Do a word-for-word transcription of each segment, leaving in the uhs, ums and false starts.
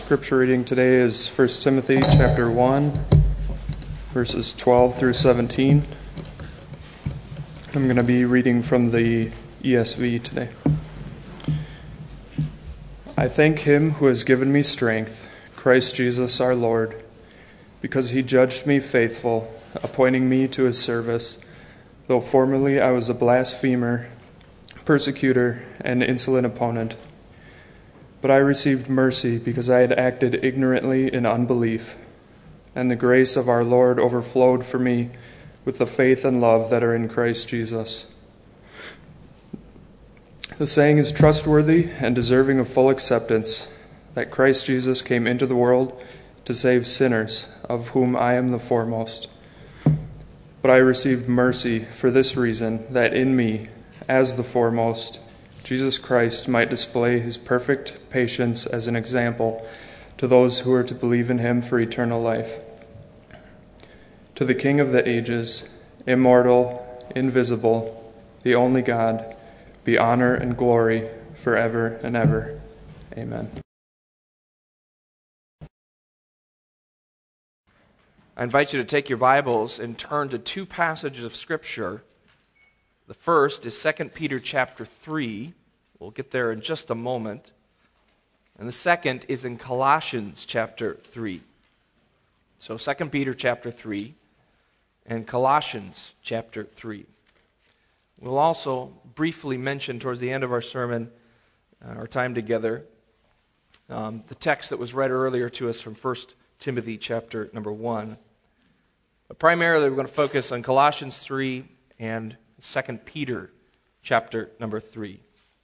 scripture reading today is First Timothy chapter one, verses twelve through seventeen. I'm going to be reading from the E S V today. I thank him who has given me strength, Christ Jesus our Lord, because he judged me faithful, appointing me to his service, though formerly I was a blasphemer, persecutor, and insolent opponent. But I received mercy because I had acted ignorantly in unbelief, and the grace of our Lord overflowed for me with the faith and love that are in Christ Jesus. The saying is trustworthy and deserving of full acceptance, that Christ Jesus came into the world to save sinners, of whom I am the foremost. But I received mercy for this reason, that in me, as the foremost, Jesus Christ might display his perfect patience as an example to those who are to believe in him for eternal life. To the King of the ages, immortal, invisible, the only God, be honor and glory forever and ever. Amen. I invite you to take your Bibles and turn to two passages of Scripture. The first is Second Peter chapter three. We'll get there in just a moment. And the second is in Colossians chapter three. So Second Peter chapter three and Colossians chapter three. We'll also briefly mention towards the end of our sermon, uh, our time together, um, the text that was read earlier to us from First Timothy chapter number one. But primarily we're going to focus on Colossians three and Second Peter chapter number three.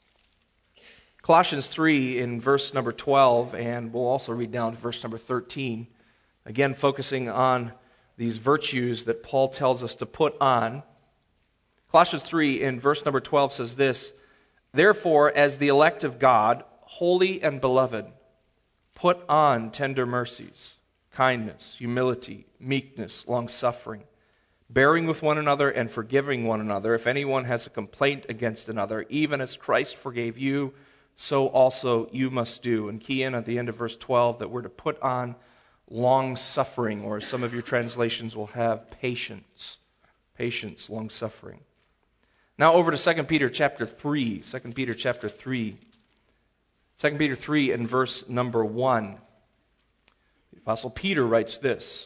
Colossians three in verse number twelve, and we'll also read down to verse number thirteen, again focusing on these virtues that Paul tells us to put on. Colossians three in verse number twelve says this, "Therefore, as the elect of God, holy and beloved, put on tender mercies, kindness, humility, meekness, long-suffering, bearing with one another and forgiving one another, if anyone has a complaint against another, even as Christ forgave you, so also you must do." And key in at the end of verse twelve that we're to put on long-suffering, or some of your translations will have patience. Patience, long-suffering. Now over to Second Peter chapter three. Second Peter chapter three. Second Peter three and verse number one. The Apostle Peter writes this,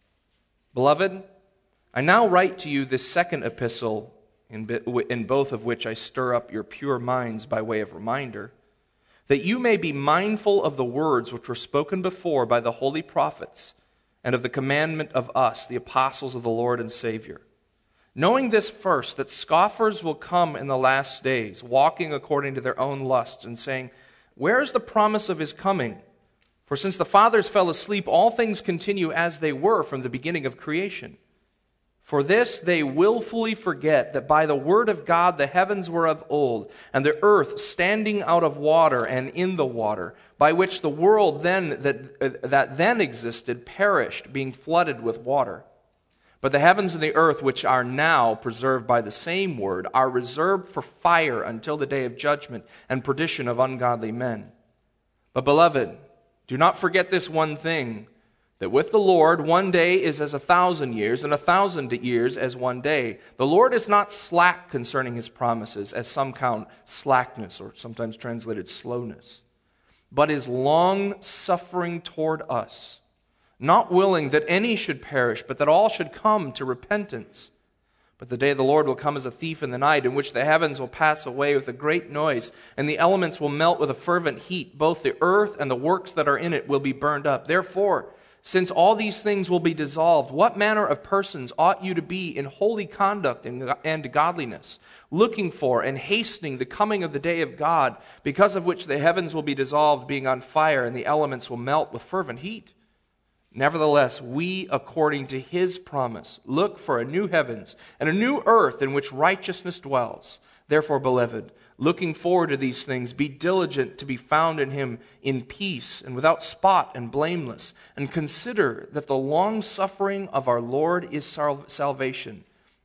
"Beloved, I now write to you this second epistle, in, in both of which I stir up your pure minds by way of reminder, that you may be mindful of the words which were spoken before by the holy prophets, and of the commandment of us, the apostles of the Lord and Savior. Knowing this first, that scoffers will come in the last days, walking according to their own lusts, and saying, 'Where is the promise of his coming? For since the fathers fell asleep, all things continue as they were from the beginning of creation. For this they willfully forget that by the word of God the heavens were of old, and the earth standing out of water and in the water, by which the world then that, uh, that then existed perished, being flooded with water. But the heavens and the earth, which are now preserved by the same word, are reserved for fire until the day of judgment and perdition of ungodly men. But beloved, do not forget this one thing, that with the Lord one day is as a thousand years, and a thousand years as one day. The Lord is not slack concerning his promises, as some count slackness, or sometimes translated slowness, but is long-suffering toward us, not willing that any should perish, but that all should come to repentance. But the day of the Lord will come as a thief in the night, in which the heavens will pass away with a great noise, and the elements will melt with a fervent heat. Both the earth and the works that are in it will be burned up. Therefore, since all these things will be dissolved, what manner of persons ought you to be in holy conduct and godliness, looking for and hastening the coming of the day of God, because of which the heavens will be dissolved, being on fire, and the elements will melt with fervent heat? Nevertheless, we, according to his promise, look for a new heavens and a new earth in which righteousness dwells. Therefore, beloved, looking forward to these things, be diligent to be found in him in peace and without spot and blameless, and consider that the long suffering of our Lord is salvation,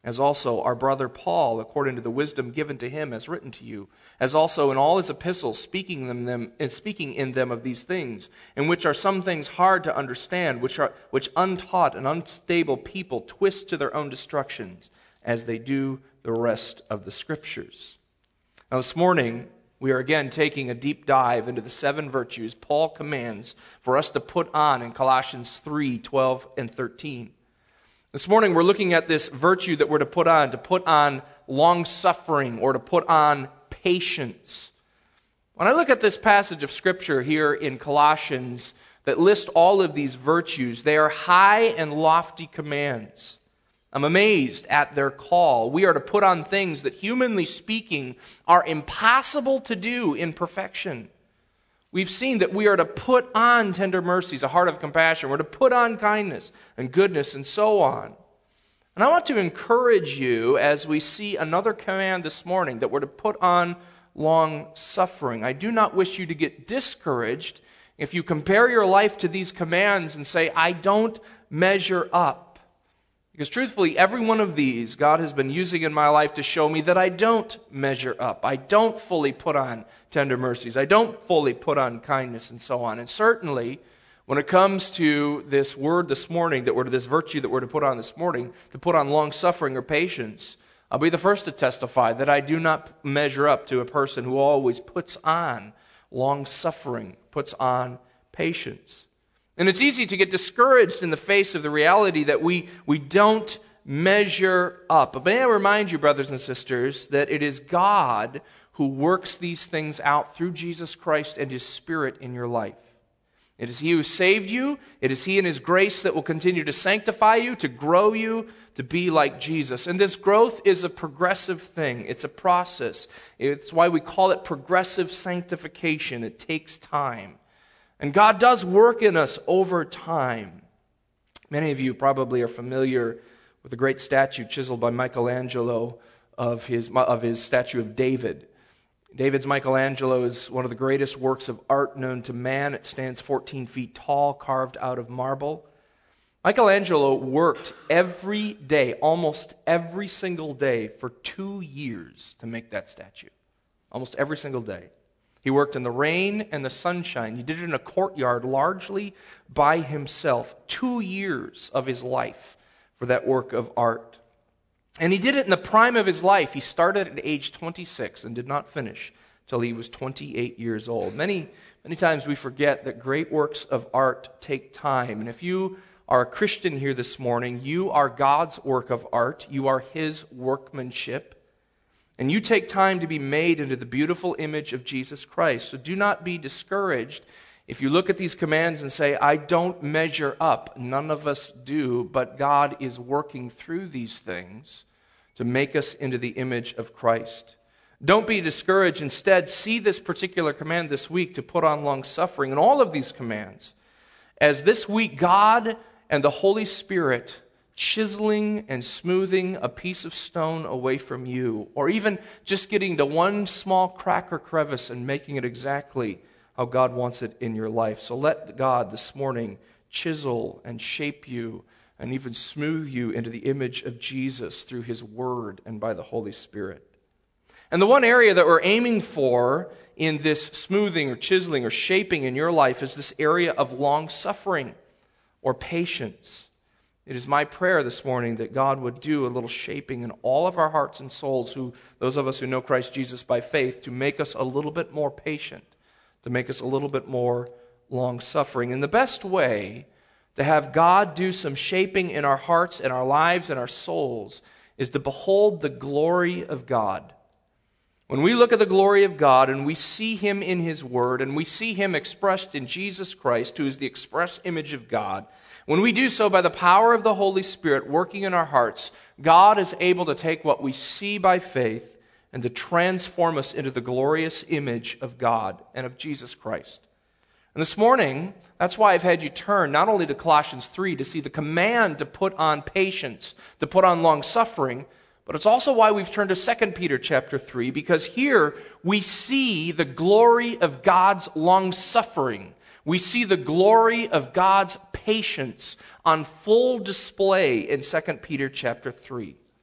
as also our brother Paul, according to the wisdom given to him, has written to you, as also in all his epistles, speaking them, them and speaking in them of these things, in which are some things hard to understand, which are which untaught and unstable people twist to their own destructions, as they do the rest of the Scriptures. Now, this morning, we are again taking a deep dive into the seven virtues Paul commands for us to put on in Colossians three, twelve, and thirteen. This morning we're looking at this virtue that we're to put on, to put on long-suffering or to put on patience. When I look at this passage of Scripture here in Colossians that list all of these virtues, they are high and lofty commands. I'm amazed at their call. We are to put on things that, humanly speaking, are impossible to do in perfection. We've seen that we are to put on tender mercies, a heart of compassion. We're to put on kindness and goodness and so on. And I want to encourage you as we see another command this morning that we're to put on long suffering. I do not wish you to get discouraged if you compare your life to these commands and say, I don't measure up. Because truthfully, every one of these God has been using in my life to show me that I don't measure up. I don't fully put on tender mercies. I don't fully put on kindness and so on. And certainly, when it comes to this word this morning, that we're to this virtue that we're to put on this morning, to put on long suffering or patience, I'll be the first to testify that I do not measure up to a person who always puts on long suffering, puts on patience. And it's easy to get discouraged in the face of the reality that we, we don't measure up. But may I remind you, brothers and sisters, that it is God who works these things out through Jesus Christ and His Spirit in your life. It is He who saved you. It is He in His grace that will continue to sanctify you, to grow you, to be like Jesus. And this growth is a progressive thing. It's a process. It's why we call it progressive sanctification. It takes time. And God does work in us over time. Many of you probably are familiar with the great statue chiseled by Michelangelo of his, of his statue of David. David's Michelangelo is one of the greatest works of art known to man. It stands fourteen feet tall, carved out of marble. Michelangelo worked every day, almost every single day, for two years to make that statue. Almost every single day. He worked in the rain and the sunshine. He did it in a courtyard largely by himself. Two years of his life for that work of art. And he did it in the prime of his life. He started at age twenty-six and did not finish till he was twenty-eight years old. Many, many times we forget that great works of art take time. And if you are a Christian here this morning, you are God's work of art. You are His workmanship. And you take time to be made into the beautiful image of Jesus Christ. So do not be discouraged if you look at these commands and say, I don't measure up. None of us do, but God is working through these things to make us into the image of Christ. Don't be discouraged. Instead, see this particular command this week to put on long suffering and all of these commands as this week God and the Holy Spirit chiseling and smoothing a piece of stone away from you, or even just getting to one small crack or crevice and making it exactly how God wants it in your life. So let God this morning chisel and shape you and even smooth you into the image of Jesus through His Word and by the Holy Spirit. And the one area that we're aiming for in this smoothing or chiseling or shaping in your life is this area of long suffering or patience. It is my prayer this morning that God would do a little shaping in all of our hearts and souls, who those of us who know Christ Jesus by faith, to make us a little bit more patient, to make us a little bit more long-suffering. And the best way to have God do some shaping in our hearts and our lives and our souls is to behold the glory of God. When we look at the glory of God and we see Him in His Word and we see Him expressed in Jesus Christ, who is the express image of God, when we do so by the power of the Holy Spirit working in our hearts, God is able to take what we see by faith and to transform us into the glorious image of God and of Jesus Christ. And this morning, that's why I've had you turn not only to Colossians three to see the command to put on patience, to put on long suffering, but it's also why we've turned to Second Peter chapter three, because here we see the glory of God's long suffering. We see the glory of God's patience on full display in Second Peter chapter three.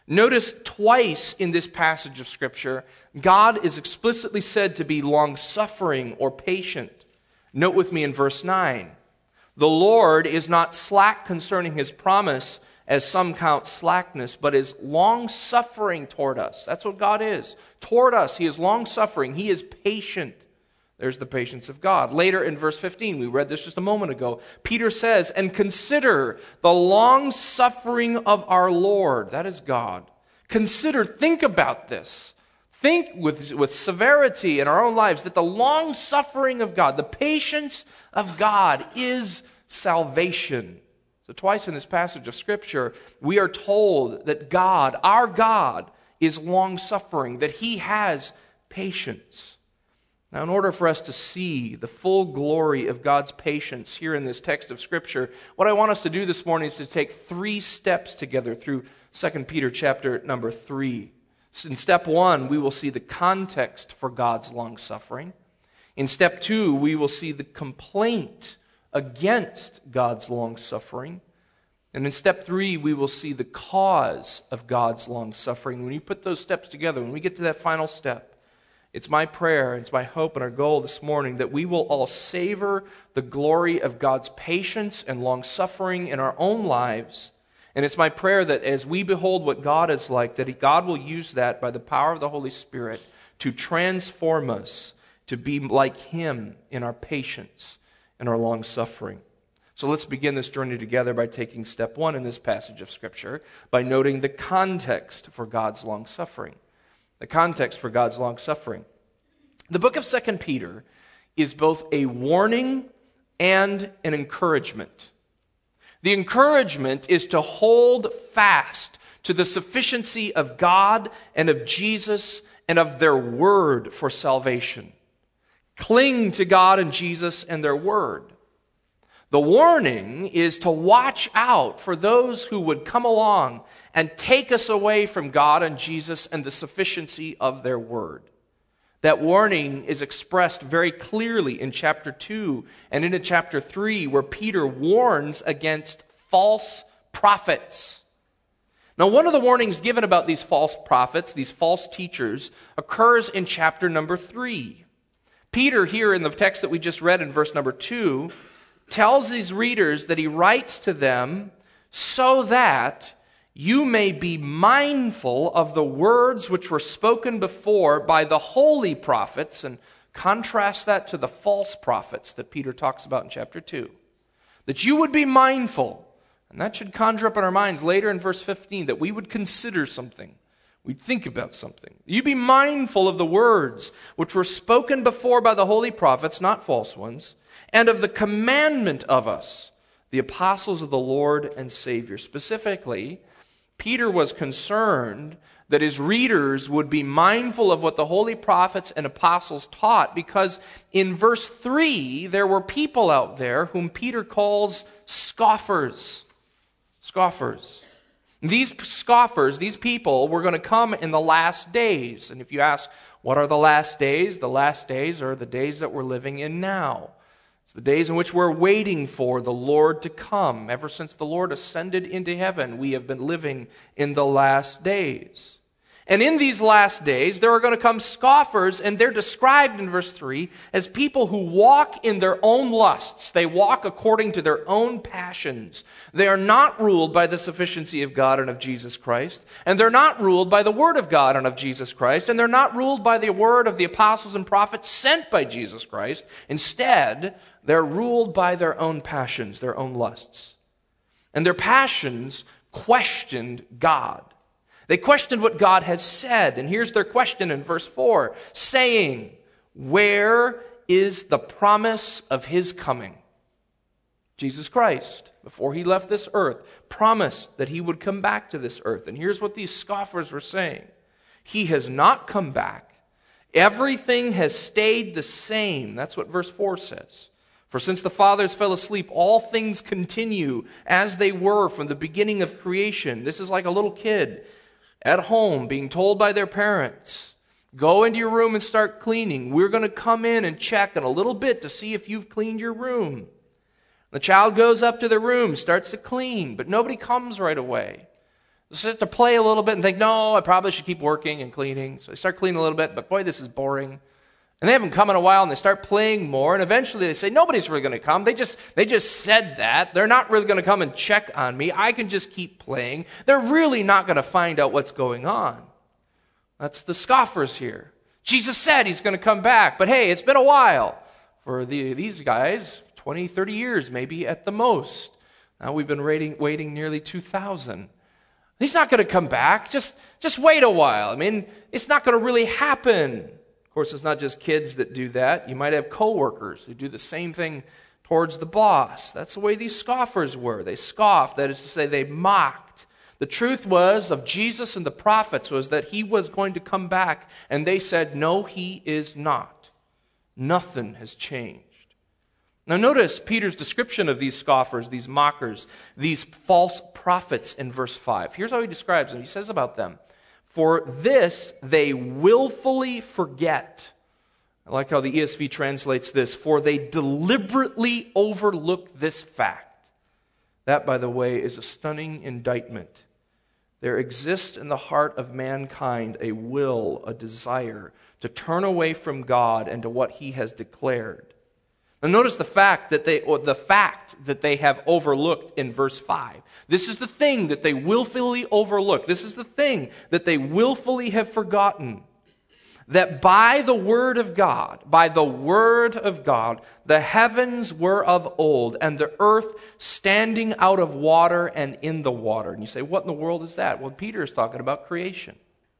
Notice twice in this passage of Scripture, God is explicitly said to be long-suffering or patient. Note with me in verse nine. The Lord is not slack concerning his promise, as some count slackness, but is long-suffering toward us. That's what God is. Toward us, he is long-suffering. He is patient. There's the patience of God. Later in verse fifteen, we read this just a moment ago, Peter says, and consider the long-suffering of our Lord. That is God. Consider, think about this. Think with, with severity in our own lives that the long-suffering of God, the patience of God is salvation. So twice in this passage of Scripture, we are told that God, our God, is long-suffering, that he has patience. Now, in order for us to see the full glory of God's patience here in this text of Scripture, what I want us to do this morning is to take three steps together through Second Peter chapter number three. In step one, we will see the context for God's long-suffering. In step two, we will see the complaint against God's long-suffering. And in step three, we will see the cause of God's long-suffering. When you put those steps together, when we get to that final step, it's my prayer, it's my hope and our goal this morning that we will all savor the glory of God's patience and long-suffering in our own lives. And it's my prayer that as we behold what God is like, that God will use that by the power of the Holy Spirit to transform us to be like him in our patience and our long-suffering. So let's begin this journey together by taking step one in this passage of Scripture, by noting the context for God's long-suffering. The context for God's long-suffering. The book of Second Peter is both a warning and an encouragement. The encouragement is to hold fast to the sufficiency of God and of Jesus and of their word for salvation. Cling to God and Jesus and their word. The warning is to watch out for those who would come along and take us away from God and Jesus and the sufficiency of their word. That warning is expressed very clearly in chapter two and into chapter three, where Peter warns against false prophets. Now, one of the warnings given about these false prophets, these false teachers, occurs in chapter number three. Peter, here in the text that we just read in verse number two, tells these readers that he writes to them so that you may be mindful of the words which were spoken before by the holy prophets, and contrast that to the false prophets that Peter talks about in chapter two. That you would be mindful, and that should conjure up in our minds later in verse fifteen, that we would consider something. We'd think about something. You be mindful of the words which were spoken before by the holy prophets, not false ones, and of the commandment of us, the apostles of the Lord and Savior. Specifically, Peter was concerned that his readers would be mindful of what the holy prophets and apostles taught, because in verse three, there were people out there whom Peter calls scoffers. Scoffers. These scoffers, these people, were going to come in the last days. And if you ask, what are the last days? The last days are the days that we're living in now. It's the days in which we're waiting for the Lord to come. Ever since the Lord ascended into heaven, we have been living in the last days. And in these last days, there are going to come scoffers, and they're described in verse three as people who walk in their own lusts. They walk according to their own passions. They are not ruled by the sufficiency of God and of Jesus Christ, and they're not ruled by the word of God and of Jesus Christ, and they're not ruled by the word of the apostles and prophets sent by Jesus Christ. Instead, they're ruled by their own passions, their own lusts. And their passions questioned God. They questioned what God has said. And here's their question in verse four, saying, where is the promise of his coming? Jesus Christ, before he left this earth, promised that he would come back to this earth. And here's what these scoffers were saying. He has not come back. Everything has stayed the same. That's what verse four says. For since the fathers fell asleep, all things continue as they were from the beginning of creation. This is like a little kid at home being told by their parents, go into your room and start cleaning. We're going to come in and check in a little bit to see if you've cleaned your room. The child goes up to the room, starts to clean, but nobody comes right away. They start to play a little bit and think, no, I probably should keep working and cleaning. So they start cleaning a little bit, but boy, this is boring. And they haven't come in a while, and they start playing more, and eventually they say, nobody's really going to come. They just they just said that. They're not really going to come and check on me. I can just keep playing. They're really not going to find out what's going on. That's the scoffers here. Jesus said he's going to come back, but hey, it's been a while. For the, these guys, twenty, thirty years maybe at the most. Now we've been waiting, waiting nearly two thousand. He's not going to come back. Just, just wait a while. I mean, it's not going to really happen. Of course, it's not just kids that do that. You might have coworkers who do the same thing towards the boss. That's the way these scoffers were. They scoffed. That is to say, they mocked. The truth was of Jesus and the prophets was that he was going to come back, and they said, no, he is not. Nothing has changed. Now notice Peter's description of these scoffers, these mockers, these false prophets in verse five. Here's how he describes them. He says about them, for this they willfully forget. I like how the E S V translates this, for they deliberately overlook this fact. That, by the way, is a stunning indictment. There exists in the heart of mankind a will, a desire to turn away from God and to what he has declared. Now notice the fact that they, or the fact that they have overlooked in verse five. This is the thing that they willfully overlook. This is the thing that they willfully have forgotten. That by the word of God, by the word of God, the heavens were of old, and the earth standing out of water and in the water. And you say, what in the world is that? Well, Peter is talking about creation.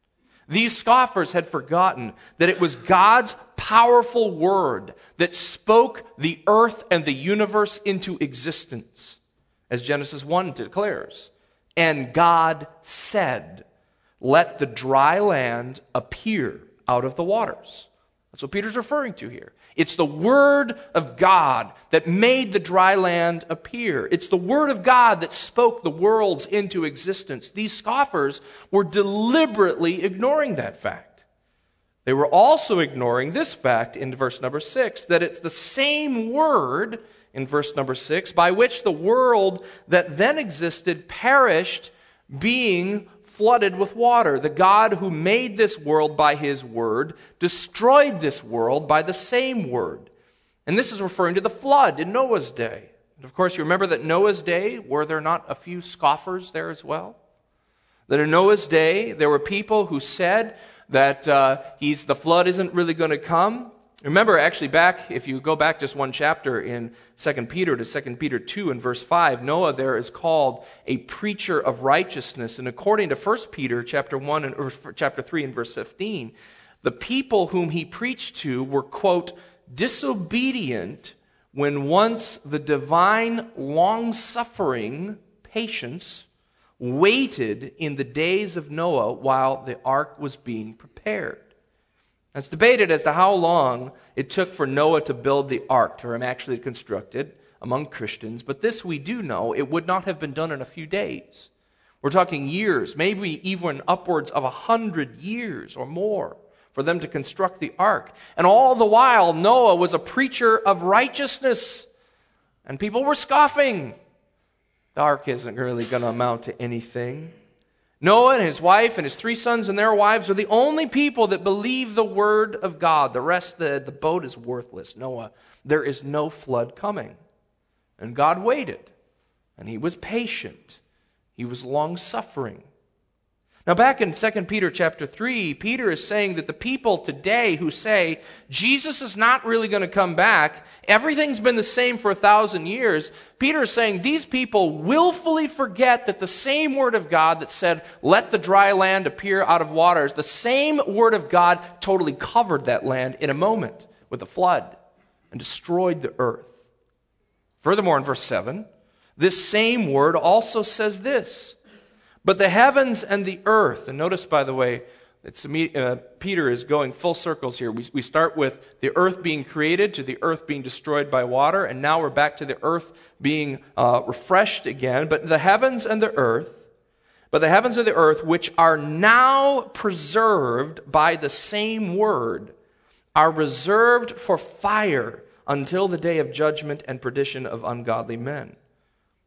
These scoffers had forgotten that it was God's powerful word that spoke the earth and the universe into existence, as Genesis one declares. And God said, let the dry land appear out of the waters. That's what Peter's referring to here. It's the word of God that made the dry land appear. It's the word of God that spoke the worlds into existence. These scoffers were deliberately ignoring that fact. They were also ignoring this fact in verse number six, that it's the same word in verse number six by which the world that then existed perished, being flooded with water. The God who made this world by his word destroyed this world by the same word. And this is referring to the flood in Noah's day. And of course, you remember that Noah's day, were there not a few scoffers there as well? That in Noah's day, there were people who said that uh, he's, the flood isn't really going to come. Remember, actually, back, if you go back just one chapter in Second Peter to Second Peter two and verse five, Noah there is called a preacher of righteousness. And according to First Peter chapter one and or chapter three and verse fifteen, the people whom he preached to were, quote, disobedient when once the divine long-suffering patience waited in the days of Noah while the ark was being prepared. It's debated as to how long it took for Noah to build the ark, or actually constructed among Christians. But this we do know, it would not have been done in a few days. We're talking years, maybe even upwards of a hundred years or more for them to construct the ark. And all the while, Noah was a preacher of righteousness. And people were scoffing. The ark isn't really going to amount to anything. Noah and his wife and his three sons and their wives are the only people that believe the word of God. The rest, the, the boat is worthless. Noah, there is no flood coming. And God waited. And he was patient. He was long-suffering. Now back in Second Peter chapter three, Peter is saying that the people today who say, Jesus is not really going to come back, everything's been the same for a thousand years, Peter is saying these people willfully forget that the same word of God that said, let the dry land appear out of waters, the same word of God totally covered that land in a moment with a flood and destroyed the earth. Furthermore, in verse seven, this same word also says this, but the heavens and the earth, and notice, by the way, it's, uh, Peter is going full circles here. We, we start with the earth being created to the earth being destroyed by water, and now we're back to the earth being uh, refreshed again. But the heavens and the earth, but the heavens and the earth, which are now preserved by the same word, are reserved for fire until the day of judgment and perdition of ungodly men.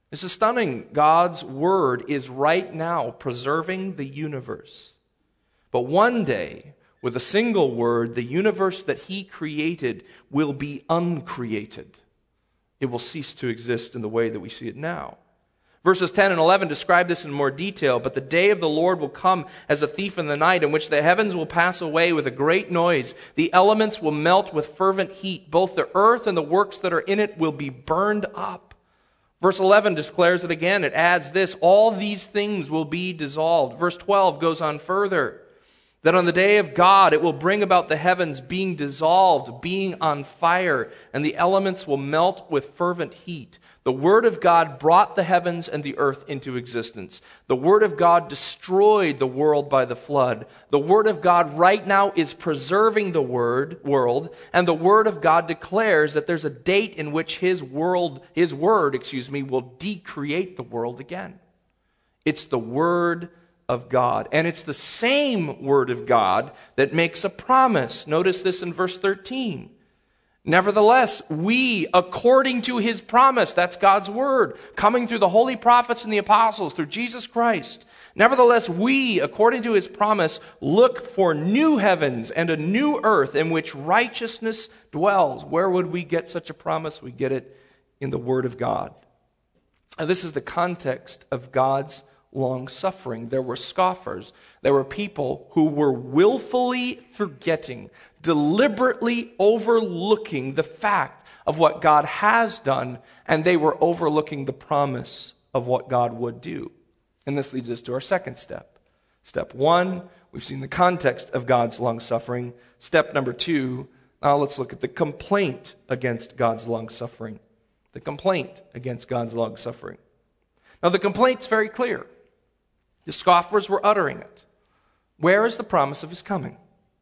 This is stunning. God's word is right now preserving the universe. But one day, with a single word, the universe that he created will be uncreated. It will cease to exist in the way that we see it now. Verses ten and eleven describe this in more detail. But the day of the Lord will come as a thief in the night, in which the heavens will pass away with a great noise. The elements will melt with fervent heat. Both the earth and the works that are in it will be burned up. Verse eleven declares it again. It adds this: all these things will be dissolved. Verse twelve goes on further, that on the day of God it will bring about the heavens being dissolved, being on fire, and the elements will melt with fervent heat. The Word of God brought the heavens and the earth into existence. The Word of God destroyed the world by the flood. The Word of God right now is preserving the word, world, and the Word of God declares that there's a date in which His world, His Word, excuse me, will decreate the world again. It's the Word of God. And it's the same Word of God that makes a promise. Notice this in verse thirteen. Nevertheless, we, according to His promise, that's God's word, coming through the holy prophets and the apostles, through Jesus Christ. Nevertheless, we, according to His promise, look for new heavens and a new earth in which righteousness dwells. Where would we get such a promise? We get it in the Word of God. And this is the context of God's long-suffering. There were scoffers. There were people who were willfully forgetting, deliberately overlooking the fact of what God has done, and they were overlooking the promise of what God would do. And this leads us to our second step. Step one, we've seen the context of God's long-suffering. Step number two, now let's look at the complaint against God's long-suffering. The complaint against God's long-suffering. Now the complaint's very clear. The scoffers were uttering it. Where is the promise of His coming?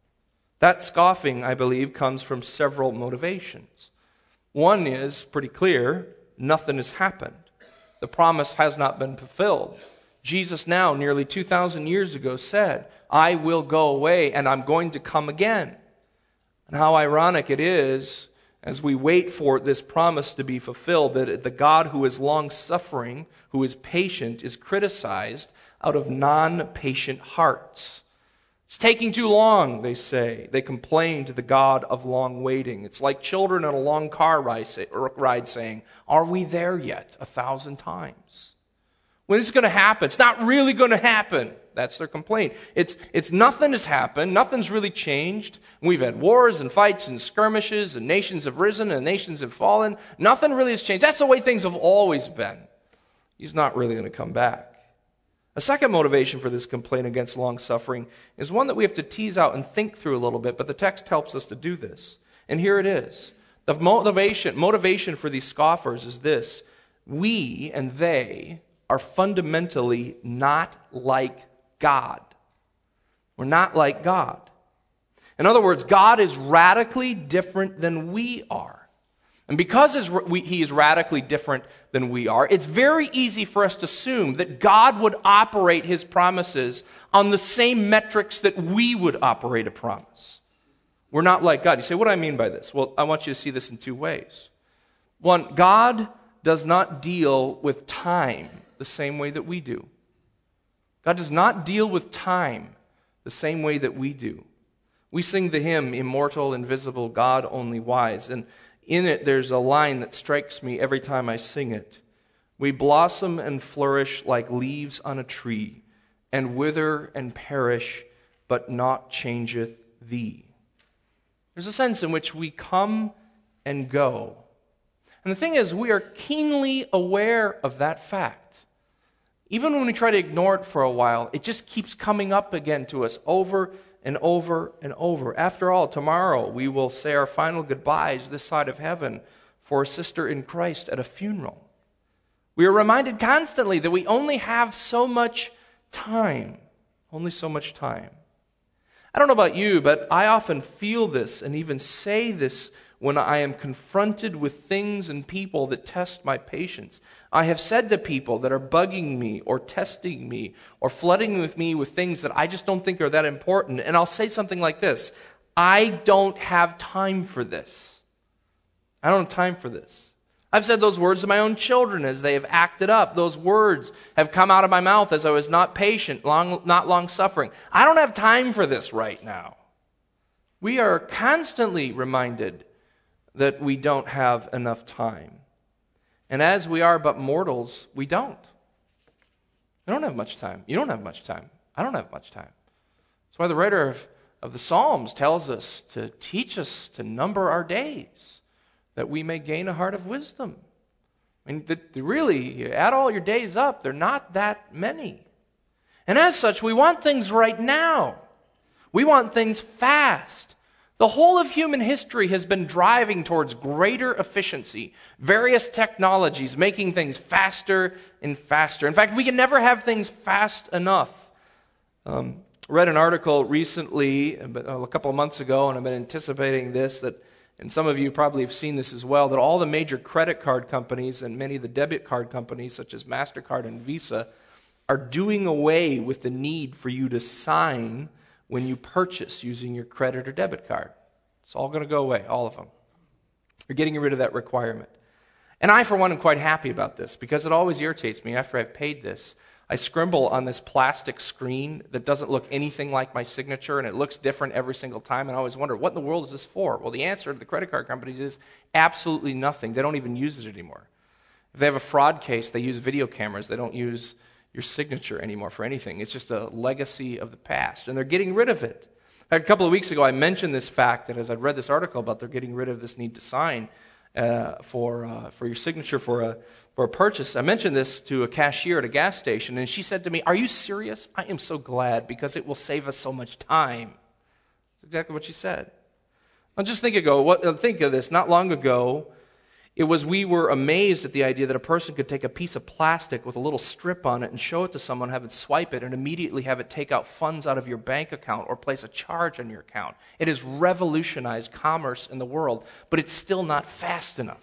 That scoffing, I believe, comes from several motivations. One is pretty clear: nothing has happened. The promise has not been fulfilled. Jesus now, nearly two thousand years ago, said, I will go away and I'm going to come again. And how ironic it is, as we wait for this promise to be fulfilled, that the God who is long-suffering, who is patient, is criticized out of non-patient hearts. It's taking too long, they say. They complain to the God of long waiting. It's like children on a long car ride saying, are we there yet? A thousand times. When is it going to happen? It's not really going to happen. That's their complaint. It's, it's nothing has happened. Nothing's really changed. We've had wars and fights and skirmishes, and nations have risen and nations have fallen. Nothing really has changed. That's the way things have always been. He's not really going to come back. A second motivation for this complaint against long-suffering is one that we have to tease out and think through a little bit, but the text helps us to do this. And here it is. The motivation, motivation for these scoffers is this: we and they are fundamentally not like God. We're not like God. In other words, God is radically different than we are. And because He is radically different than we are, it's very easy for us to assume that God would operate His promises on the same metrics that we would operate a promise. We're not like God. You say, what do I mean by this? Well, I want you to see this in two ways. One, God does not deal with time the same way that we do. God does not deal with time the same way that we do. We sing the hymn, Immortal, Invisible, God Only Wise, and in it there's a line that strikes me every time I sing it. We blossom and flourish like leaves on a tree, and wither and perish, but naught changeth thee. There's a sense in which we come and go. And the thing is, we are keenly aware of that fact. Even when we try to ignore it for a while, it just keeps coming up again to us over and over and over. After all, tomorrow we will say our final goodbyes this side of heaven for a sister in Christ at a funeral. We are reminded constantly that we only have so much time. Only so much time. I don't know about you, but I often feel this and even say this when I am confronted with things and people that test my patience. I have said to people that are bugging me or testing me or flooding with me with things that I just don't think are that important, and I'll say something like this: I don't have time for this. I don't have time for this. I've said those words to my own children as they have acted up. Those words have come out of my mouth as I was not patient, long, not long-suffering. I don't have time for this right now. We are constantly reminded that we don't have enough time. And as we are but mortals, we don't. We don't have much time. You don't have much time. I don't have much time. That's why the writer of, of the Psalms tells us to teach us to number our days, that we may gain a heart of wisdom. I mean, the, the really, you add all your days up, they're not that many. And as such, we want things right now. We want things fast. The whole of human history has been driving towards greater efficiency, various technologies making things faster and faster. In fact, we can never have things fast enough. Um, I read an article recently, a couple of months ago, and I've been anticipating this, that and some of you probably have seen this as well, that all the major credit card companies and many of the debit card companies, such as MasterCard and Visa, are doing away with the need for you to sign when you purchase using your credit or debit card. It's all going to go away, all of them. They're getting rid of that requirement. And I, for one, am quite happy about this, because it always irritates me after I've paid this. I scribble on this plastic screen that doesn't look anything like my signature, and it looks different every single time, and I always wonder, what in the world is this for? Well, the answer to the credit card companies is absolutely nothing. They don't even use it anymore. If they have a fraud case, they use video cameras. They don't use your signature anymore for anything. It's just a legacy of the past, and they're getting rid of it. In fact, a couple of weeks ago, I mentioned this fact that as I'd read this article about they're getting rid of this need to sign uh, for uh, for your signature for a for a purchase, I mentioned this to a cashier at a gas station, and she said to me, "Are you serious? I am so glad, because it will save us so much time." That's exactly what she said. Now, just think ago. What, think of this. Not long ago, it was we were amazed at the idea that a person could take a piece of plastic with a little strip on it and show it to someone, have it swipe it, and immediately have it take out funds out of your bank account or place a charge on your account. It has revolutionized commerce in the world, but it's still not fast enough.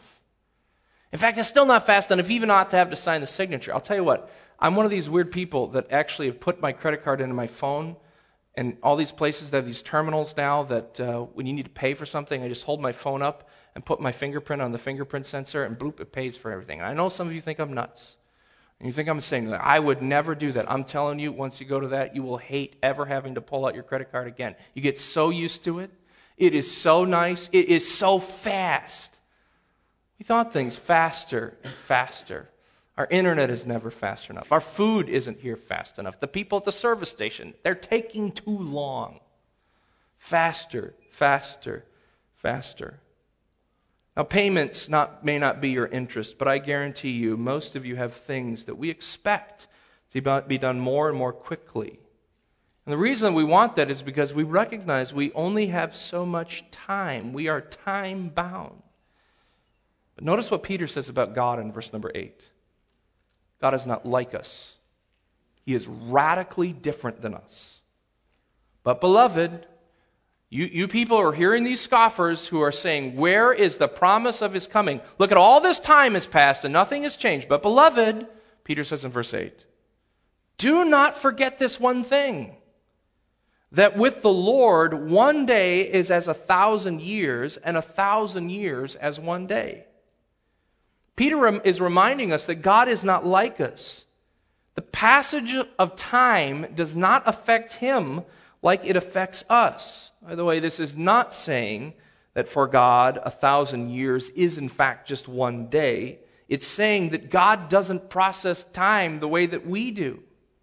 In fact, it's still not fast enough even not to have to sign the signature. I'll tell you what, I'm one of these weird people that actually have put my credit card into my phone, and all these places that have these terminals now that uh, when you need to pay for something, I just hold my phone up and put my fingerprint on the fingerprint sensor, and bloop, it pays for everything. And I know some of you think I'm nuts. And you think I'm saying that. I would never do that. I'm telling you, once you go to that, you will hate ever having to pull out your credit card again. You get so used to it. It is so nice. It is so fast. We thought things faster and faster. Our internet is never fast enough. Our food isn't here fast enough. The people at the service station, they're taking too long. Faster, faster, faster. Now, payments not, may not be your interest, but I guarantee you, most of you have things that we expect to be done more and more quickly. And the reason we want that is because we recognize we only have so much time. We are time-bound. But notice what Peter says about God in verse number eight. God is not like us. He is radically different than us. But beloved, you, you people are hearing these scoffers who are saying, where is the promise of his coming? Look at all this time has passed and nothing has changed. But beloved, Peter says in verse eight, do not forget this one thing, that with the Lord one day is as a thousand years, and a thousand years as one day. Peter is reminding us that God is not like us. The passage of time does not affect him like it affects us. By the way, this is not saying that for God a thousand years is in fact just one day. It's saying that God doesn't process time the way that we do.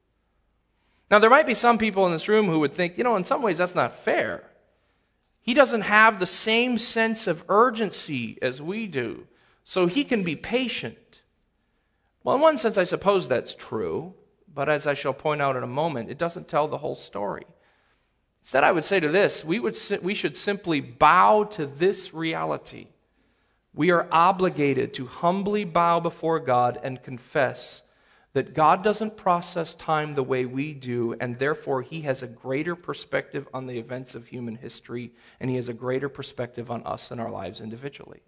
Now, there might be some people in this room who would think, you know, in some ways that's not fair. He doesn't have the same sense of urgency as we do, so he can be patient. Well, in one sense, I suppose that's true, but as I shall point out in a moment, it doesn't tell the whole story. Instead, I would say to this, we, would, we should simply bow to this reality. We are obligated to humbly bow before God and confess that God doesn't process time the way we do, and therefore he has a greater perspective on the events of human history, and he has a greater perspective on us and our lives individually.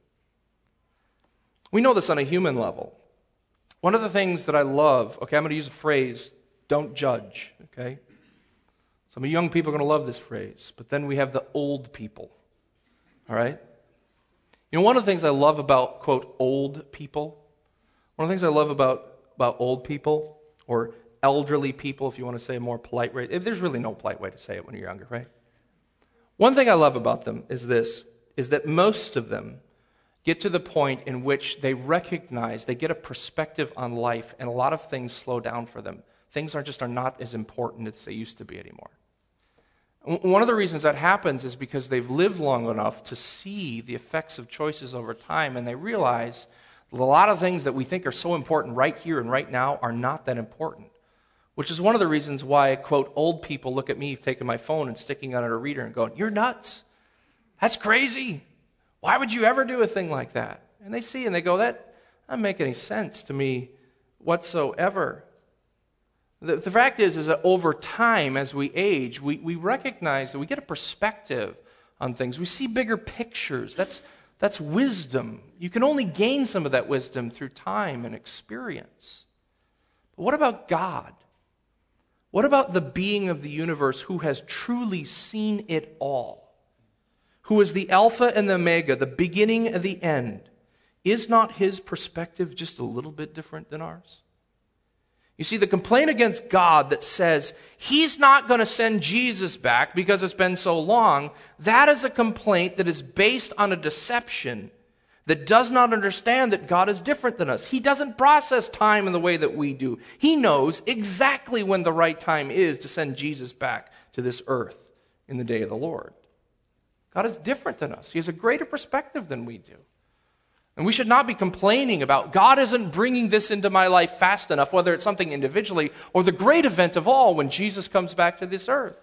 We know this on a human level. One of the things that I love, okay, I'm going to use a phrase, don't judge, okay? Some of you young people are going to love this phrase, but then we have the old people, all right? You know, one of the things I love about, quote, old people, one of the things I love about, about old people, or elderly people, if you want to say a more polite way, there's really no polite way to say it when you're younger, right? One thing I love about them is this, is that most of them get to the point in which they recognize, they get a perspective on life, and a lot of things slow down for them. Things are just are not as important as they used to be anymore. One of the reasons that happens is because they've lived long enough to see the effects of choices over time, and they realize that a lot of things that we think are so important right here and right now are not that important, which is one of the reasons why, quote, old people look at me taking my phone and sticking it on a reader and going, "You're nuts. That's crazy. Why would you ever do a thing like that?" And they see and they go, that doesn't make any sense to me whatsoever. The, the fact is, is that over time, as we age, we, we recognize that we get a perspective on things. We see bigger pictures. That's, that's wisdom. You can only gain some of that wisdom through time and experience. But what about God? What about the being of the universe who has truly seen it all? Who is the Alpha and the Omega, the beginning and the end? Is not his perspective just a little bit different than ours? You see, the complaint against God that says he's not going to send Jesus back because it's been so long, that is a complaint that is based on a deception that does not understand that God is different than us. He doesn't process time in the way that we do. He knows exactly when the right time is to send Jesus back to this earth in the day of the Lord. God is different than us. He has a greater perspective than we do. And we should not be complaining about, God isn't bringing this into my life fast enough, whether it's something individually or the great event of all when Jesus comes back to this earth.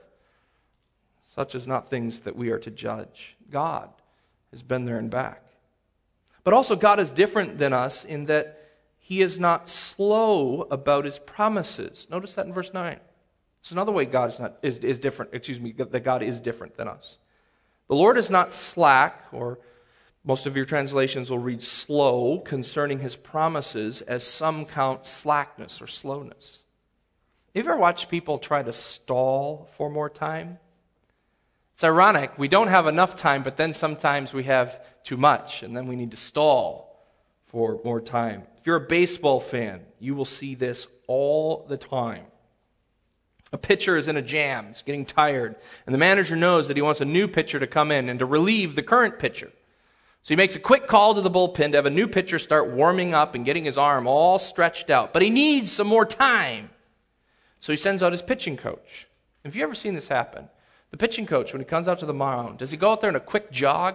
Such is not things that we are to judge. God has been there and back. But also God is different than us in that he is not slow about his promises. Notice that in verse nine. It's another way God is not is, is different, excuse me, that God is different than us. The Lord is not slack, or most of your translations will read slow, concerning his promises, as some count slackness or slowness. You ever watched people try to stall for more time? It's ironic. We don't have enough time, but then sometimes we have too much, and then we need to stall for more time. If you're a baseball fan, you will see this all the time. A pitcher is in a jam, he's getting tired, and the manager knows that he wants a new pitcher to come in and to relieve the current pitcher. So he makes a quick call to the bullpen to have a new pitcher start warming up and getting his arm all stretched out. But he needs some more time. So he sends out his pitching coach. Have you ever seen this happen? The pitching coach, when he comes out to the mound, does he go out there in a quick jog?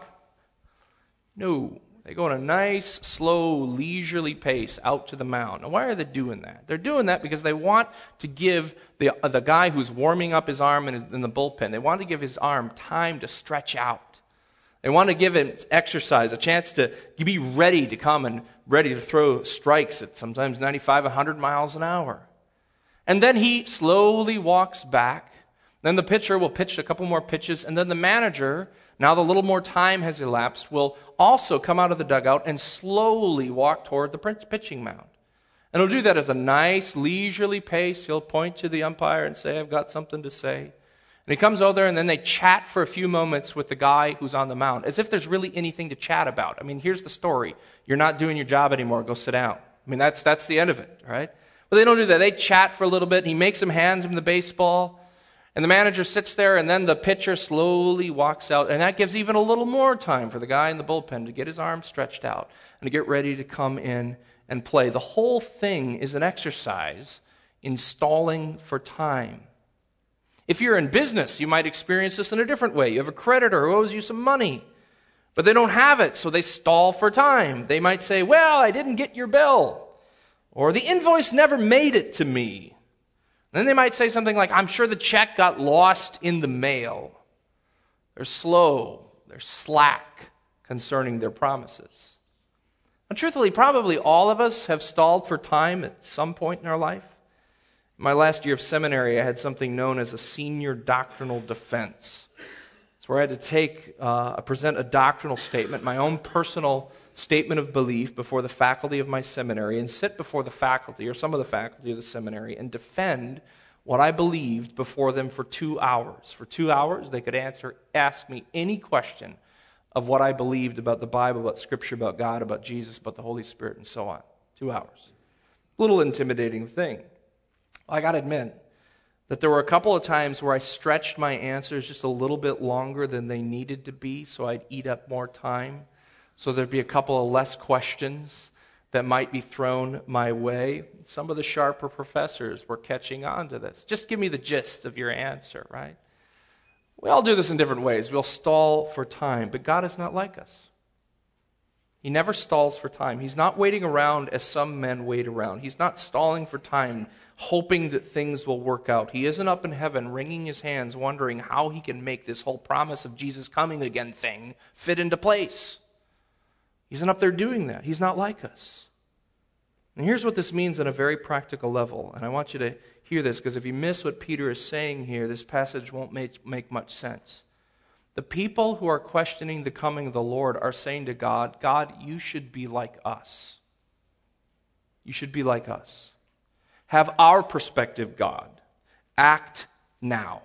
No. They go in a nice, slow, leisurely pace out to the mound. Now, why are they doing that? They're doing that because they want to give the, uh, the guy who's warming up his arm in, his, in the bullpen, they want to give his arm time to stretch out. They want to give him exercise, a chance to be ready to come and ready to throw strikes at sometimes ninety-five, one hundred miles an hour. And then he slowly walks back. Then the pitcher will pitch a couple more pitches. And then the manager, now that a little more time has elapsed, will also come out of the dugout and slowly walk toward the pitching mound. And he'll do that as a nice, leisurely pace. He'll point to the umpire and say, "I've got something to say." And he comes over there, and then they chat for a few moments with the guy who's on the mound, as if there's really anything to chat about. I mean, here's the story. You're not doing your job anymore. Go sit down. I mean, that's that's the end of it, right? But they don't do that. They chat for a little bit, and he makes him, hands him the baseball, and the manager sits there, and then the pitcher slowly walks out, and that gives even a little more time for the guy in the bullpen to get his arm stretched out and to get ready to come in and play. The whole thing is an exercise in stalling for time. If you're in business, you might experience this in a different way. You have a creditor who owes you some money, but they don't have it, so they stall for time. They might say, "Well, I didn't get your bill," or "The invoice never made it to me." And then they might say something like, "I'm sure the check got lost in the mail." They're slow, they're slack concerning their promises. And truthfully, probably all of us have stalled for time at some point in our life. In my last year of seminary, I had something known as a senior doctrinal defense. It's where I had to take, uh, present a doctrinal statement, my own personal statement of belief before the faculty of my seminary, and sit before the faculty or some of the faculty of the seminary and defend what I believed before them for two hours. For two hours, they could answer, ask me any question of what I believed about the Bible, about Scripture, about God, about Jesus, about the Holy Spirit, and so on. Two hours. A little intimidating thing. I got to admit that there were a couple of times where I stretched my answers just a little bit longer than they needed to be, so I'd eat up more time. So there'd be a couple of less questions that might be thrown my way. Some of the sharper professors were catching on to this. Just give me the gist of your answer, right? We all do this in different ways. We'll stall for time, but God is not like us. He never stalls for time. He's not waiting around as some men wait around. He's not stalling for time, hoping that things will work out. He isn't up in heaven wringing his hands, wondering how he can make this whole promise of Jesus coming again thing fit into place. He's not up there doing that. He's not like us. And here's what this means on a very practical level. And I want you to hear this, because if you miss what Peter is saying here, this passage won't make, make much sense. The people who are questioning the coming of the Lord are saying to God, God, you should be like us. You should be like us. Have our perspective, God. Act now.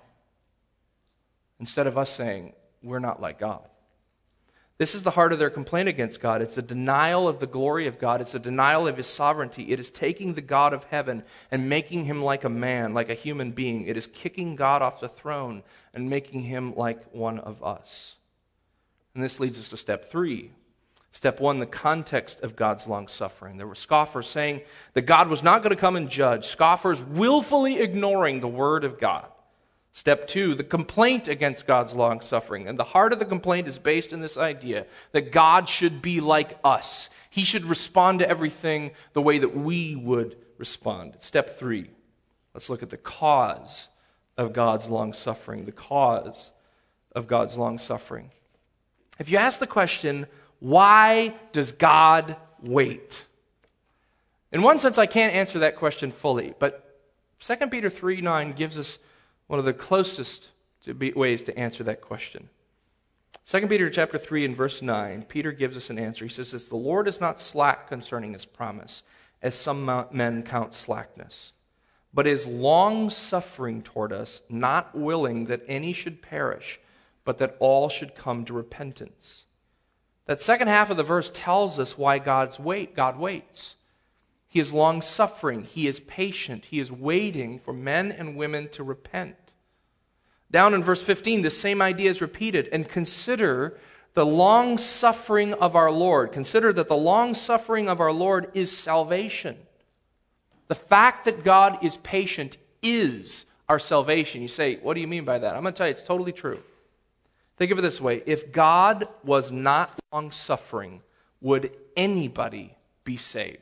Instead of us saying, we're not like God. This is the heart of their complaint against God. It's a denial of the glory of God. It's a denial of his sovereignty. It is taking the God of heaven and making him like a man, like a human being. It is kicking God off the throne and making him like one of us. And this leads us to step three. Step one, the context of God's long-suffering. There were scoffers saying that God was not going to come and judge. Scoffers willfully ignoring the word of God. Step two, the complaint against God's long-suffering. And the heart of the complaint is based in this idea that God should be like us. He should respond to everything the way that we would respond. Step three, let's look at the cause of God's long-suffering. The cause of God's long-suffering. If you ask the question, why does God wait? In one sense, I can't answer that question fully, but Second Peter three nine gives us one of the closest to be ways to answer that question. Second Peter chapter three and verse nine, Peter gives us an answer. He says this, the Lord is not slack concerning his promise, as some men count slackness, but is long-suffering toward us, not willing that any should perish, but that all should come to repentance. That second half of the verse tells us why God's wait, God waits. He is long-suffering. He is patient. He is waiting for men and women to repent. Down in verse fifteen, the same idea is repeated. And consider the long-suffering of our Lord. Consider that the long-suffering of our Lord is salvation. The fact that God is patient is our salvation. You say, what do you mean by that? I'm going to tell you, it's totally true. Think of it this way. If God was not long-suffering, would anybody be saved?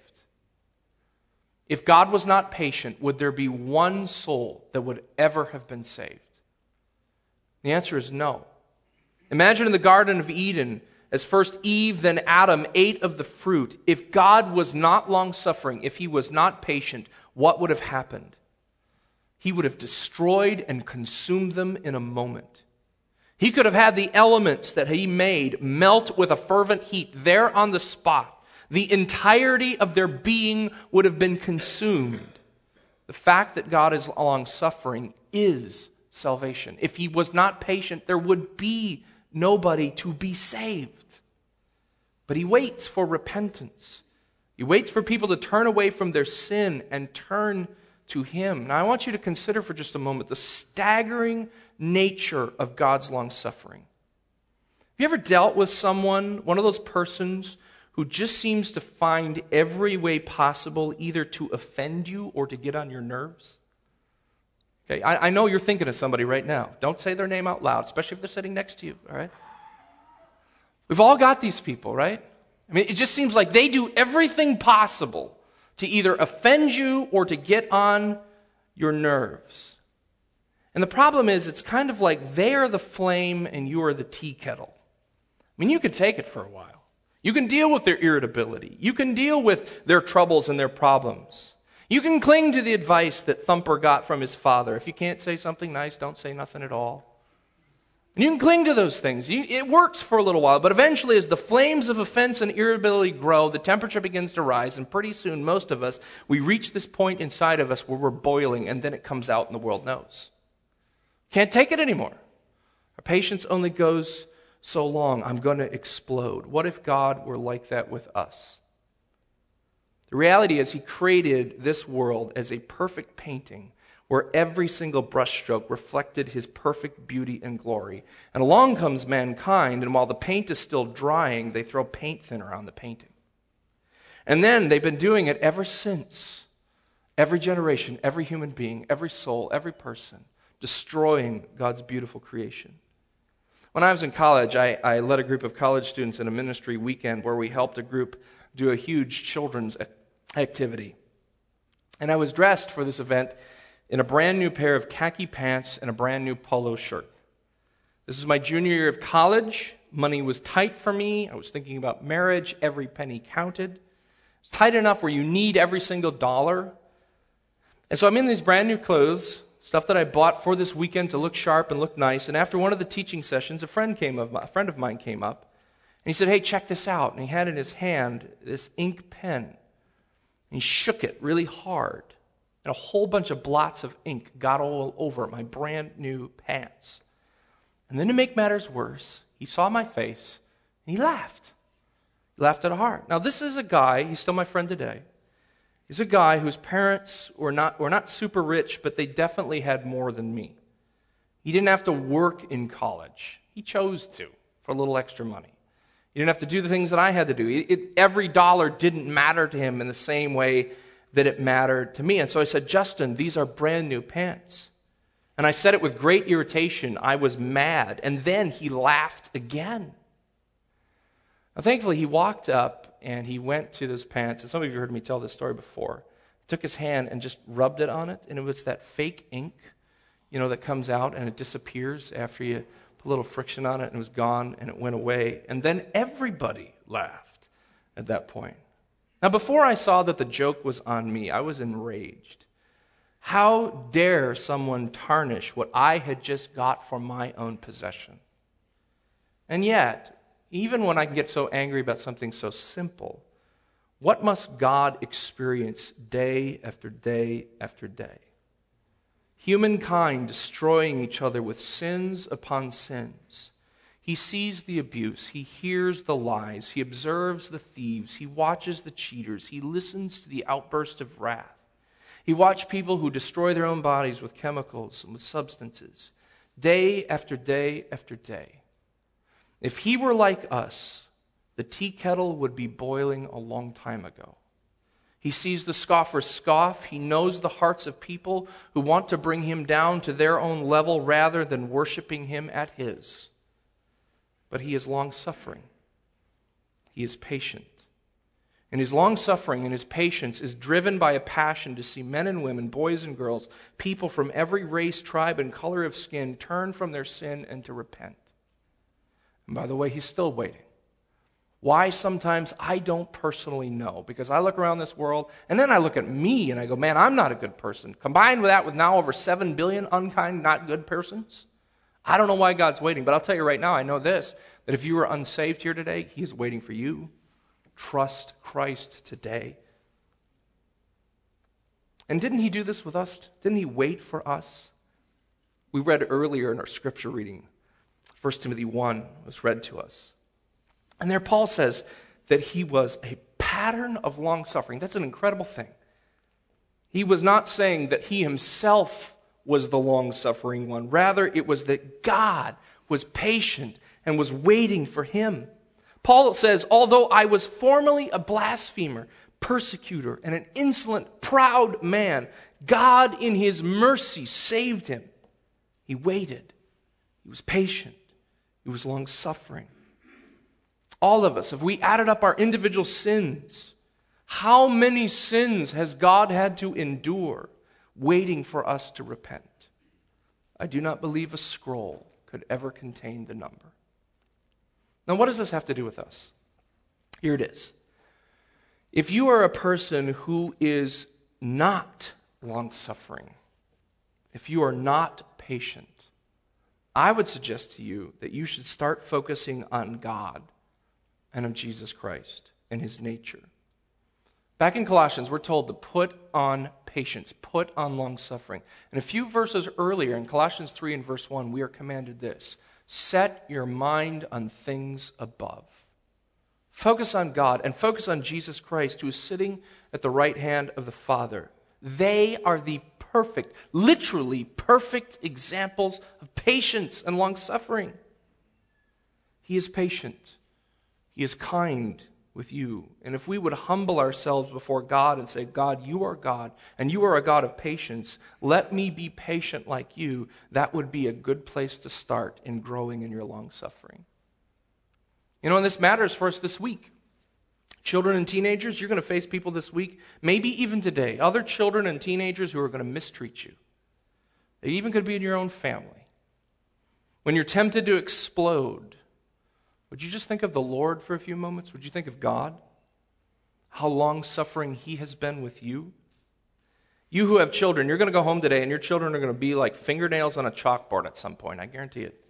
If God was not patient, would there be one soul that would ever have been saved? The answer is no. Imagine in the Garden of Eden, as first Eve, then Adam ate of the fruit. If God was not long-suffering, if he was not patient, what would have happened? He would have destroyed and consumed them in a moment. He could have had the elements that he made melt with a fervent heat there on the spot. The entirety of their being would have been consumed. The fact that God is long-suffering is salvation. If he was not patient, there would be nobody to be saved. But he waits for repentance. He waits for people to turn away from their sin and turn to him. Now I want you to consider for just a moment the staggering nature of God's long-suffering. Have you ever dealt with someone, one of those persons, who just seems to find every way possible either to offend you or to get on your nerves? Okay, I, I know you're thinking of somebody right now. Don't say their name out loud, especially if they're sitting next to you, all right? We've all got these people, right? I mean, it just seems like they do everything possible to either offend you or to get on your nerves. And the problem is, it's kind of like they are the flame and you are the tea kettle. I mean, you can take it for a while. You can deal with their irritability. You can deal with their troubles and their problems. You can cling to the advice that Thumper got from his father. If you can't say something nice, don't say nothing at all. And you can cling to those things. You, it works for a little while, but eventually as the flames of offense and irritability grow, the temperature begins to rise, and pretty soon, most of us, we reach this point inside of us where we're boiling, and then it comes out and the world knows. Can't take it anymore. Our patience only goes so long, I'm going to explode. What if God were like that with us? The reality is he created this world as a perfect painting where every single brushstroke reflected his perfect beauty and glory. And along comes mankind, and while the paint is still drying, they throw paint thinner on the painting. And then they've been doing it ever since. Every generation, every human being, every soul, every person, destroying God's beautiful creation. When I was in college, I, I led a group of college students in a ministry weekend where we helped a group do a huge children's activity. And I was dressed for this event in a brand new pair of khaki pants and a brand new polo shirt. This is my junior year of college. Money was tight for me. I was thinking about marriage. Every penny counted. It's tight enough where you need every single dollar. And so I'm in these brand new clothes, stuff that I bought for this weekend to look sharp and look nice. And after one of the teaching sessions, a friend came up, a friend of mine came up, and he said, "Hey, check this out." And he had in his hand this ink pen. And he shook it really hard. And a whole bunch of blots of ink got all over my brand new pants. And then to make matters worse, he saw my face and he laughed. He laughed at heart. Now this is a guy, he's still my friend today. He's a guy whose parents were not, were not super rich, but they definitely had more than me. He didn't have to work in college. He chose to for a little extra money. He didn't have to do the things that I had to do. It, it, every dollar didn't matter to him in the same way that it mattered to me. And so I said, "Justin, these are brand new pants." And I said it with great irritation. I was mad. And then he laughed again. Now, thankfully, he walked up and he went to those pants. And some of you heard me tell this story before. Took his hand and just rubbed it on it. And it was that fake ink, you know, that comes out and it disappears after you put a little friction on it, and it was gone and it went away. And then everybody laughed at that point. Now, before I saw that the joke was on me, I was enraged. How dare someone tarnish what I had just got for my own possession? And yet, even when I can get so angry about something so simple, what must God experience day after day after day? Humankind destroying each other with sins upon sins. He sees the abuse, he hears the lies, he observes the thieves, he watches the cheaters, he listens to the outburst of wrath. He watched people who destroy their own bodies with chemicals and with substances, day after day after day. If he were like us, the tea kettle would be boiling a long time ago. He sees the scoffers scoff. He knows the hearts of people who want to bring him down to their own level rather than worshiping him at his. But he is long-suffering. He is patient. And his long-suffering and his patience is driven by a passion to see men and women, boys and girls, people from every race, tribe, and color of skin turn from their sin and to repent. And by the way, he's still waiting. Why sometimes I don't personally know, because I look around this world and then I look at me and I go, man, I'm not a good person. Combined with that with now over seven billion unkind, not good persons, I don't know why God's waiting, but I'll tell you right now, I know this, that if you are unsaved here today, he is waiting for you. Trust Christ today. And didn't he do this with us? Didn't he wait for us? We read earlier in our scripture reading, First Timothy one was read to us. And there Paul says that he was a pattern of long-suffering. That's an incredible thing. He was not saying that he himself was the long-suffering one. Rather, it was that God was patient and was waiting for him. Paul says, although I was formerly a blasphemer, persecutor, and an insolent, proud man, God in his mercy saved him. He waited. He was patient. He was long-suffering. All of us, if we added up our individual sins, how many sins has God had to endure waiting for us to repent? I do not believe a scroll could ever contain the number. Now, what does this have to do with us? Here it is. If you are a person who is not long-suffering, if you are not patient, I would suggest to you that you should start focusing on God and of Jesus Christ and his nature. Back in Colossians, we're told to put on patience, put on long-suffering. And a few verses earlier, in Colossians three and verse one, we are commanded this, Set your mind on things above. Focus on God and focus on Jesus Christ, who is sitting at the right hand of the Father. They are the perfect, literally perfect examples of patience and long-suffering. He is patient. He is kind with you. And if we would humble ourselves before God and say, God, you are God, and you are a God of patience, let me be patient like you, that would be a good place to start in growing in your long-suffering. You know, and this matters for us this week. Children and teenagers, you're going to face people this week, maybe even today, other children and teenagers who are going to mistreat you. They even could be in your own family. When you're tempted to explode, would you just think of the Lord for a few moments? Would you think of God? How long-suffering He has been with you? You who have children, you're going to go home today and your children are going to be like fingernails on a chalkboard at some point. I guarantee it.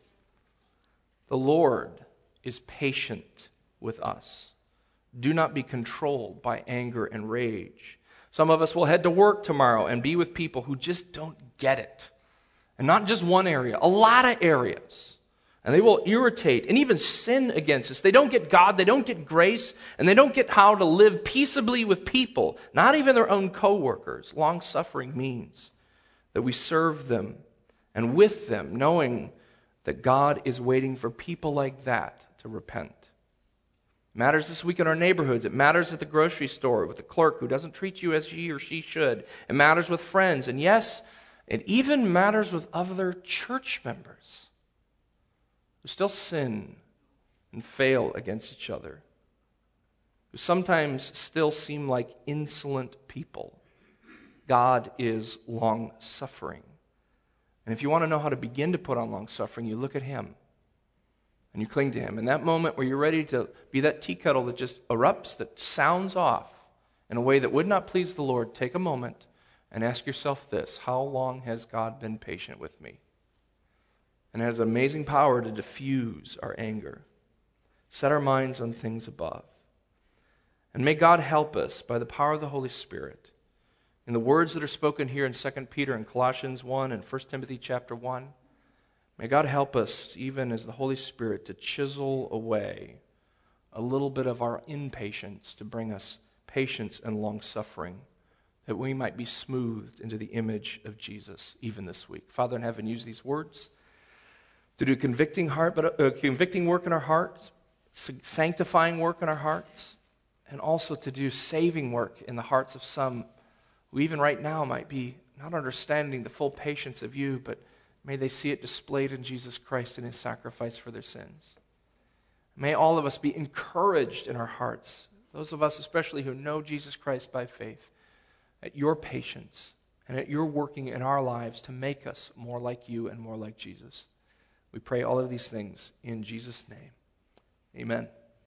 The Lord is patient with us. Do not be controlled by anger and rage. Some of us will head to work tomorrow and be with people who just don't get it. And not just one area, a lot of areas. And they will irritate and even sin against us. They don't get God, they don't get grace, and they don't get how to live peaceably with people, not even their own co-workers. Long-suffering means that we serve them and with them, knowing that God is waiting for people like that to repent. It matters this week in our neighborhoods. It matters at the grocery store with the clerk who doesn't treat you as he or she should. It matters with friends. And yes, it even matters with other church members who still sin and fail against each other, who sometimes still seem like insolent people. God is long-suffering. And if you want to know how to begin to put on long-suffering, you look at Him and you cling to Him. In that moment where you're ready to be that tea kettle that just erupts, that sounds off in a way that would not please the Lord, take a moment and ask yourself this: how long has God been patient with me? And it has amazing power to diffuse our anger. Set our minds on things above. And may God help us by the power of the Holy Spirit in the words that are spoken here in Second Peter and Colossians one and First Timothy chapter one. May God help us, even as the Holy Spirit, to chisel away a little bit of our impatience to bring us patience and long-suffering, that we might be smoothed into the image of Jesus even this week. Father in heaven, use these words to do convicting heart, but uh, convicting work in our hearts, sanctifying work in our hearts, and also to do saving work in the hearts of some who even right now might be not understanding the full patience of you, but may they see it displayed in Jesus Christ and His sacrifice for their sins. May all of us be encouraged in our hearts, those of us especially who know Jesus Christ by faith, at your patience and at your working in our lives to make us more like you and more like Jesus. We pray all of these things in Jesus' name. Amen.